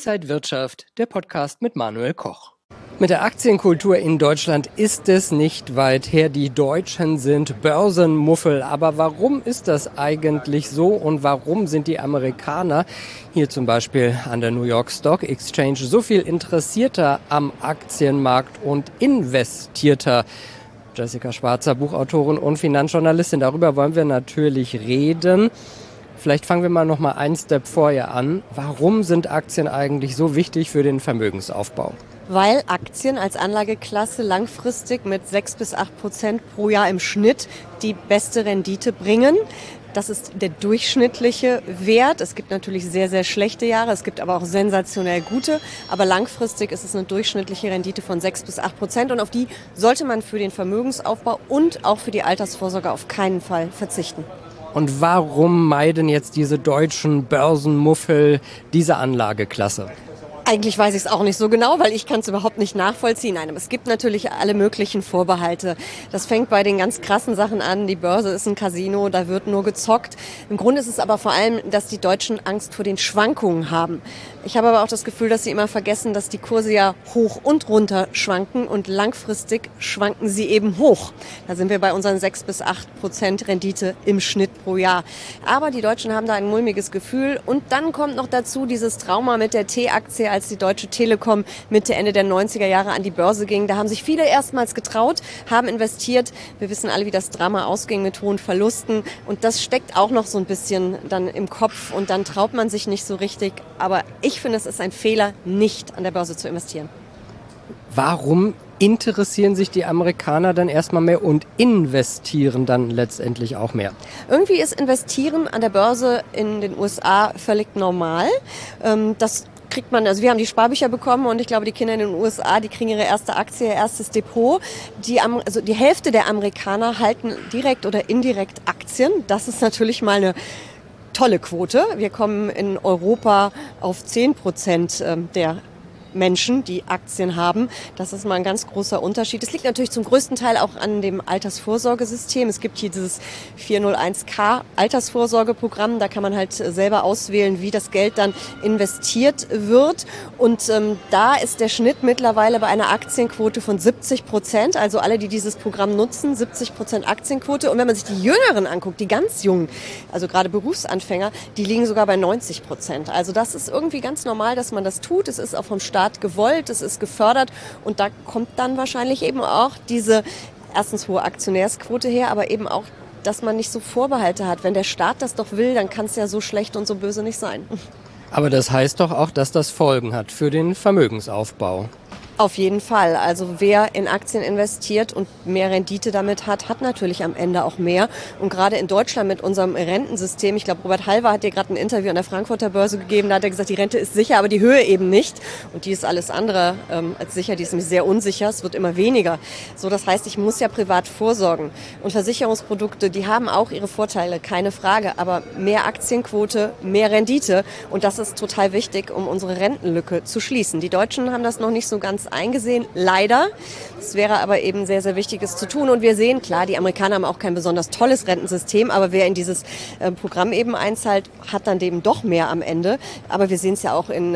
Inside Wirtschaft, der Podcast mit Manuel Koch. Mit der Aktienkultur in Deutschland ist es nicht weit her. Die Deutschen sind Börsenmuffel. Aber warum ist das eigentlich so und warum sind die Amerikaner hier zum Beispiel an der New York Stock Exchange so viel interessierter am Aktienmarkt und investierter? Jessica Schwarzer, Buchautorin und Finanzjournalistin. Darüber wollen wir natürlich reden. Vielleicht fangen wir mal noch mal einen Step vorher an. Warum sind Aktien eigentlich so wichtig für den Vermögensaufbau? Weil Aktien als Anlageklasse langfristig mit 6-8% pro Jahr im Schnitt die beste Rendite bringen. Das ist der durchschnittliche Wert. Es gibt natürlich sehr, sehr schlechte Jahre. Es gibt aber auch sensationell gute. Aber langfristig ist es eine durchschnittliche Rendite von 6-8%. Und auf die sollte man für den Vermögensaufbau und auch für die Altersvorsorge auf keinen Fall verzichten. Und warum meiden jetzt diese deutschen Börsenmuffel diese Anlageklasse? Eigentlich weiß ich es auch nicht so genau, weil ich kann es überhaupt nicht nachvollziehen. Nein, aber es gibt natürlich alle möglichen Vorbehalte. Das fängt bei den ganz krassen Sachen an. Die Börse ist ein Casino, da wird nur gezockt. Im Grunde ist es aber vor allem, dass die Deutschen Angst vor den Schwankungen haben. Ich habe aber auch das Gefühl, dass sie immer vergessen, dass die Kurse ja hoch und runter schwanken und langfristig schwanken sie eben hoch. Da sind wir bei unseren 6-8% Rendite im Schnitt pro Jahr. Aber die Deutschen haben da ein mulmiges Gefühl und dann kommt noch dazu dieses Trauma mit der T-Aktie, als die Deutsche Telekom Mitte, Ende der 90er Jahre an die Börse ging. Da haben sich viele erstmals getraut, haben investiert. Wir wissen alle, wie das Drama ausging mit hohen Verlusten. Und das steckt auch noch so ein bisschen dann im Kopf. Und dann traut man sich nicht so richtig. Aber ich finde, es ist ein Fehler, nicht an der Börse zu investieren. Warum interessieren sich die Amerikaner dann erstmal mehr und investieren dann letztendlich auch mehr? Irgendwie ist Investieren an der Börse in den USA völlig normal. Das kriegt man, also wir haben die Sparbücher bekommen und ich glaube, die Kinder in den USA, die kriegen ihre erste Aktie, ihr erstes Depot. Die Hälfte der Amerikaner halten direkt oder indirekt Aktien. Das ist natürlich mal eine tolle Quote. Wir kommen in Europa auf 10% der Menschen, die Aktien haben. Das ist mal ein ganz großer Unterschied. Es liegt natürlich zum größten Teil auch an dem Altersvorsorgesystem. Es gibt hier dieses 401k Altersvorsorgeprogramm. Da kann man halt selber auswählen, wie das Geld dann investiert wird. Und da ist der Schnitt mittlerweile bei einer Aktienquote von 70%. Also alle, die dieses Programm nutzen, 70% Aktienquote. Und wenn man sich die Jüngeren anguckt, die ganz Jungen, also gerade Berufsanfänger, die liegen sogar bei 90%. Also das ist irgendwie ganz normal, dass man das tut. Es ist auch vom Staat gewollt, es ist gefördert und da kommt dann wahrscheinlich eben auch diese erstens hohe Aktionärsquote her, aber eben auch, dass man nicht so Vorbehalte hat. Wenn der Staat das doch will, dann kann es ja so schlecht und so böse nicht sein. Aber das heißt doch auch, dass das Folgen hat für den Vermögensaufbau. Auf jeden Fall. Also wer in Aktien investiert und mehr Rendite damit hat, hat natürlich am Ende auch mehr. Und gerade in Deutschland mit unserem Rentensystem, ich glaube, Robert Halver hat dir gerade ein Interview an der Frankfurter Börse gegeben, da hat er gesagt, die Rente ist sicher, aber die Höhe eben nicht. Und die ist alles andere als sicher, die ist nämlich sehr unsicher, es wird immer weniger. So, das heißt, ich muss ja privat vorsorgen. Und Versicherungsprodukte, die haben auch ihre Vorteile, keine Frage. Aber mehr Aktienquote, mehr Rendite. Und das ist total wichtig, um unsere Rentenlücke zu schließen. Die Deutschen haben das noch nicht so ganz eingesehen, leider. Es wäre aber eben sehr, sehr wichtig, es zu tun. Und wir sehen, klar, die Amerikaner haben auch kein besonders tolles Rentensystem, aber wer in dieses Programm eben einzahlt, hat dann eben doch mehr am Ende. Aber wir sehen es ja auch in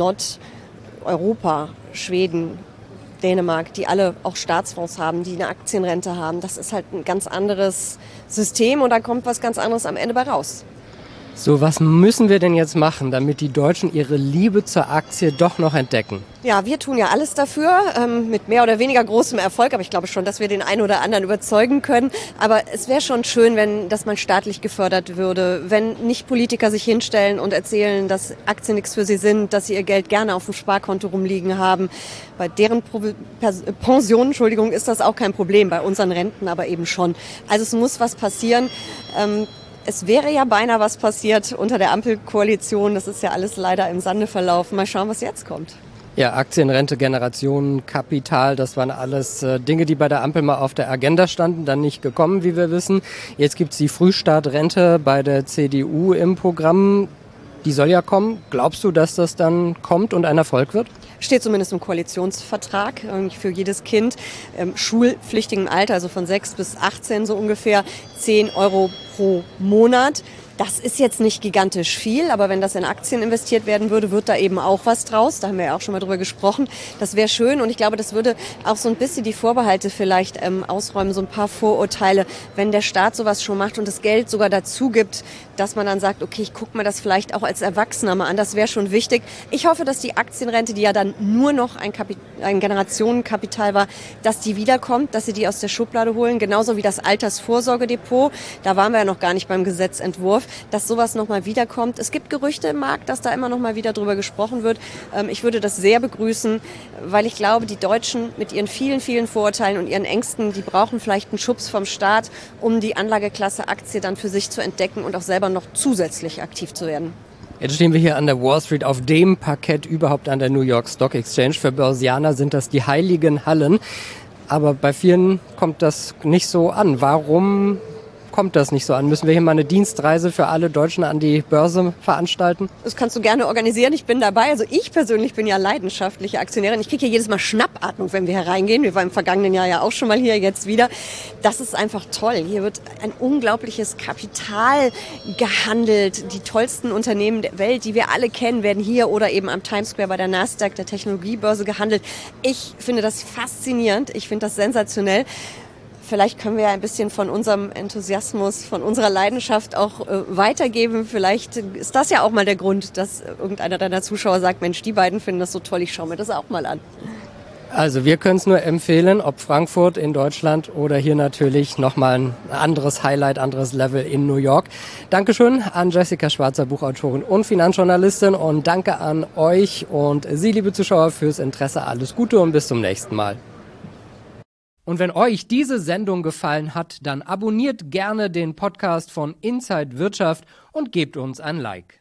Nordeuropa, Schweden, Dänemark, die alle auch Staatsfonds haben, die eine Aktienrente haben. Das ist halt ein ganz anderes System und da kommt was ganz anderes am Ende bei raus. So, was müssen wir denn jetzt machen, damit die Deutschen ihre Liebe zur Aktie doch noch entdecken? Ja, wir tun ja alles dafür, mit mehr oder weniger großem Erfolg, aber ich glaube schon, dass wir den einen oder anderen überzeugen können. Aber es wäre schon schön, wenn das mal staatlich gefördert würde, wenn nicht Politiker sich hinstellen und erzählen, dass Aktien nichts für sie sind, dass sie ihr Geld gerne auf dem Sparkonto rumliegen haben. Bei deren Pensionen, ist das auch kein Problem, bei unseren Renten aber eben schon. Also es muss was passieren. Es wäre ja beinahe was passiert unter der Ampelkoalition. Das ist ja alles leider im Sande verlaufen. Mal schauen, was jetzt kommt. Ja, Aktienrente, Generationen, Kapital, das waren alles Dinge, die bei der Ampel mal auf der Agenda standen, dann nicht gekommen, wie wir wissen. Jetzt gibt's die Frühstartrente bei der CDU im Programm. Die soll ja kommen. Glaubst du, dass das dann kommt und ein Erfolg wird? Steht zumindest im Koalitionsvertrag für jedes Kind schulpflichtigem Alter, also von 6 bis 18 so ungefähr, 10 € pro Monat. Das ist jetzt nicht gigantisch viel, aber wenn das in Aktien investiert werden würde, wird da eben auch was draus. Da haben wir ja auch schon mal drüber gesprochen. Das wäre schön und ich glaube, das würde auch so ein bisschen die Vorbehalte vielleicht ausräumen, so ein paar Vorurteile, wenn der Staat sowas schon macht und das Geld sogar dazu gibt, dass man dann sagt, okay, ich gucke mir das vielleicht auch als Erwachsener mal an. Das wäre schon wichtig. Ich hoffe, dass die Aktienrente, die ja dann nur noch ein Generationenkapital war, dass die wiederkommt, dass sie die aus der Schublade holen. Genauso wie das Altersvorsorgedepot. Da waren wir ja noch gar nicht beim Gesetzentwurf, dass sowas nochmal wiederkommt. Es gibt Gerüchte im Markt, dass da immer noch mal wieder drüber gesprochen wird. Ich würde das sehr begrüßen, weil ich glaube, die Deutschen mit ihren vielen, vielen Vorurteilen und ihren Ängsten, die brauchen vielleicht einen Schubs vom Staat, um die Anlageklasse Aktie dann für sich zu entdecken und auch selber noch zusätzlich aktiv zu werden. Jetzt stehen wir hier an der Wall Street auf dem Parkett überhaupt an der New York Stock Exchange. Für Börsianer sind das die heiligen Hallen. Aber bei vielen kommt das nicht so an. Warum kommt das nicht so an? Müssen wir hier mal eine Dienstreise für alle Deutschen an die Börse veranstalten? Das kannst du gerne organisieren. Ich bin dabei. Also ich persönlich bin ja leidenschaftliche Aktionärin. Ich kriege hier jedes Mal Schnappatmung, wenn wir hereingehen. Wir waren im vergangenen Jahr ja auch schon mal hier, jetzt wieder. Das ist einfach toll. Hier wird ein unglaubliches Kapital gehandelt. Die tollsten Unternehmen der Welt, die wir alle kennen, werden hier oder eben am Times Square bei der Nasdaq, der Technologiebörse, gehandelt. Ich finde das faszinierend. Ich finde das sensationell. Vielleicht können wir ja ein bisschen von unserem Enthusiasmus, von unserer Leidenschaft auch weitergeben. Vielleicht ist das ja auch mal der Grund, dass irgendeiner deiner Zuschauer sagt, Mensch, die beiden finden das so toll, ich schaue mir das auch mal an. Also wir können es nur empfehlen, ob Frankfurt in Deutschland oder hier natürlich nochmal ein anderes Highlight, anderes Level in New York. Dankeschön an Jessica Schwarzer, Buchautorin und Finanzjournalistin, und danke an euch und Sie, liebe Zuschauer, fürs Interesse. Alles Gute und bis zum nächsten Mal. Und wenn euch diese Sendung gefallen hat, dann abonniert gerne den Podcast von Inside Wirtschaft und gebt uns ein Like.